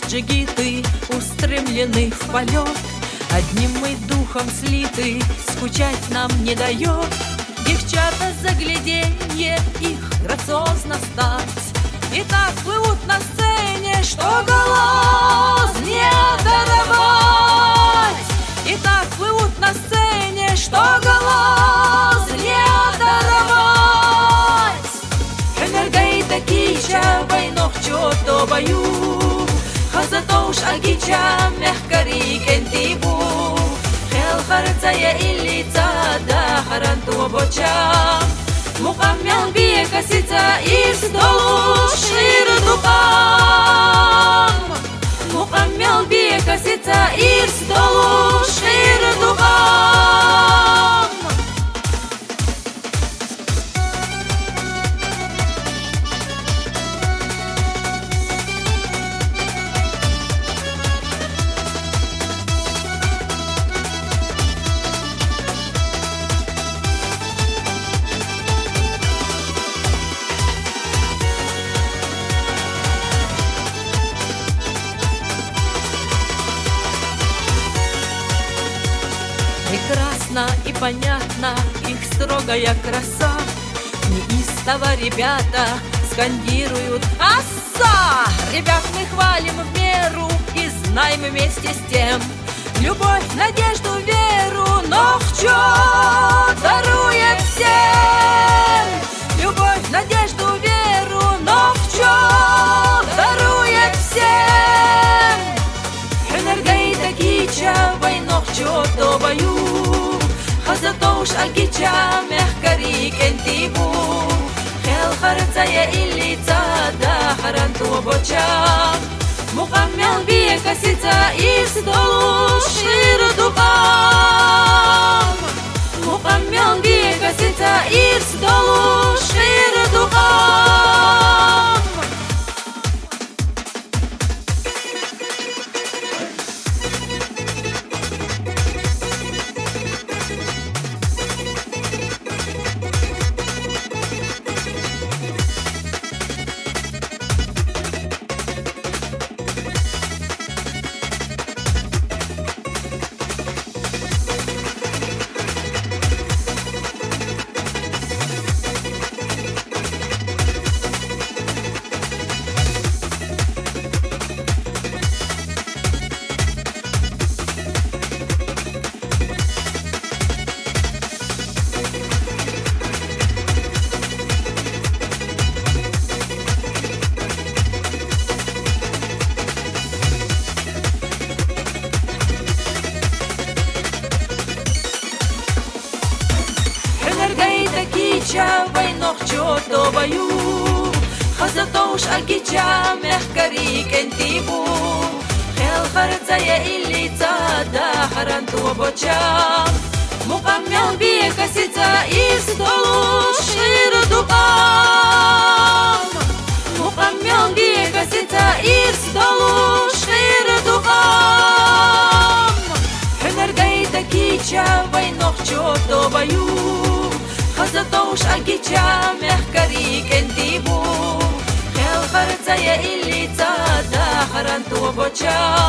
джигиты устремлены в полет. Одним мы духом слиты, скучать нам не дает. Девчата загляденье, их грациозно стать, и так плывут на сцене, что голос не оторвать. И так плывут на сцене, что голос не оторвать. Энергейта кича, войнох чё-то бою, хазатоуш агича, мягкари кентибу. Хел харцая илица, да харанту обоча. Мухаммел бие косица из долу шир духам. Мухаммел бие косица из долу шир духам. Прекрасно и понятно их строгая краса. Неистово ребята скандируют «Асса!». Ребят мы хвалим в меру и знаем вместе с тем любовь, надежду, веру, но чё дарует всем. Любовь, надежду, веру, но чё дарует всем. Энергейта кича, войнох чё-то бою, хазатоуш агича, мягкари кентибу. Хел харцая илица, да харанту обоча. Мухаммел бие косица из долу шир духам. Мухаммел бие косица из долу шир духам. Кича, войнох чё-то бою, хазатоуш агича, мягкари кентибу. Хел харцая илица, да харанту обоча. Мухаммел бие косица из долу шир духам. Мухаммел бие косица из долу шир духам. Энергейта кича, войнох чё-то бою, хазатоуш агича, мягкари кентибу. Хел харцая илица, да харанту обоча.